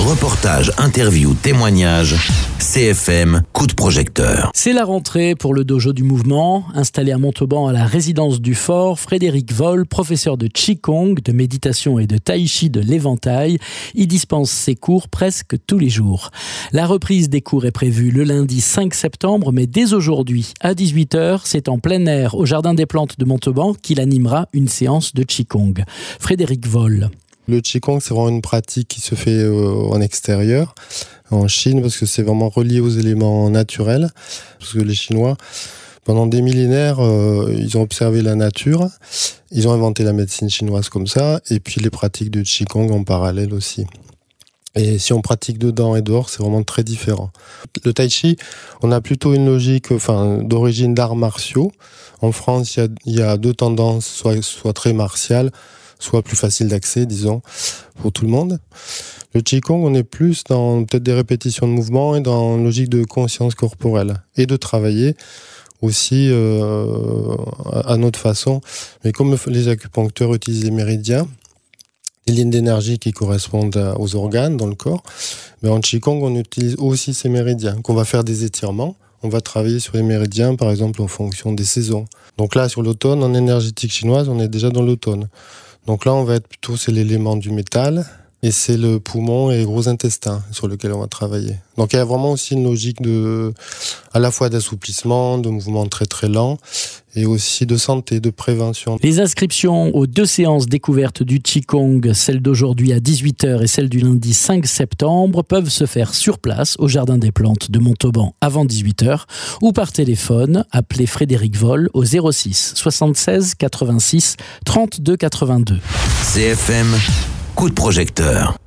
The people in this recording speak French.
Reportages, interviews, témoignages, CFM, coup de projecteur. C'est la rentrée pour le dojo du mouvement. Installé à Montauban à la résidence du Fort, Frédéric Voll, professeur de Qigong, de méditation et de Tai Chi de l'Éventail, y dispense ses cours presque tous les jours. La reprise des cours est prévue le lundi 5 septembre, mais dès aujourd'hui, à 18h, c'est en plein air au Jardin des Plantes de Montauban qu'il animera une séance de Qigong. Frédéric Voll. Le Qigong, c'est vraiment une pratique qui se fait en extérieur, en Chine, parce que c'est vraiment relié aux éléments naturels. Parce que les Chinois, pendant des millénaires, ils ont observé la nature, ils ont inventé la médecine chinoise comme ça, et puis les pratiques de Qigong en parallèle aussi. Et si on pratique dedans et dehors, c'est vraiment très différent. Le Tai Chi, on a plutôt une logique d'origine d'arts martiaux. En France, il y a deux tendances, soit très martiales, soit plus facile d'accès, disons, pour tout le monde. Le Qigong, on est plus dans peut-être des répétitions de mouvements et dans une logique de conscience corporelle et de travailler aussi à notre façon. Mais comme les acupuncteurs utilisent les méridiens, les lignes d'énergie qui correspondent aux organes dans le corps, mais en Qigong, on utilise aussi ces méridiens, qu'on va faire des étirements. On va travailler sur les méridiens, par exemple, en fonction des saisons. Donc là, sur l'automne, en énergétique chinoise, on est déjà dans l'automne. Donc là, on va être plutôt, c'est l'élément du métal, et c'est le poumon et les gros intestins sur lequel on va travailler. Donc il y a vraiment aussi une logique à la fois d'assouplissement, de mouvements très très lents, et aussi de santé, de prévention. Les inscriptions aux deux séances découvertes du Qigong, celle d'aujourd'hui à 18h et celle du lundi 5 septembre, peuvent se faire sur place au Jardin des Plantes de Montauban avant 18h ou par téléphone. Appelez Frédéric Voll au 06 76 86 32 82. CFM, coup de projecteur.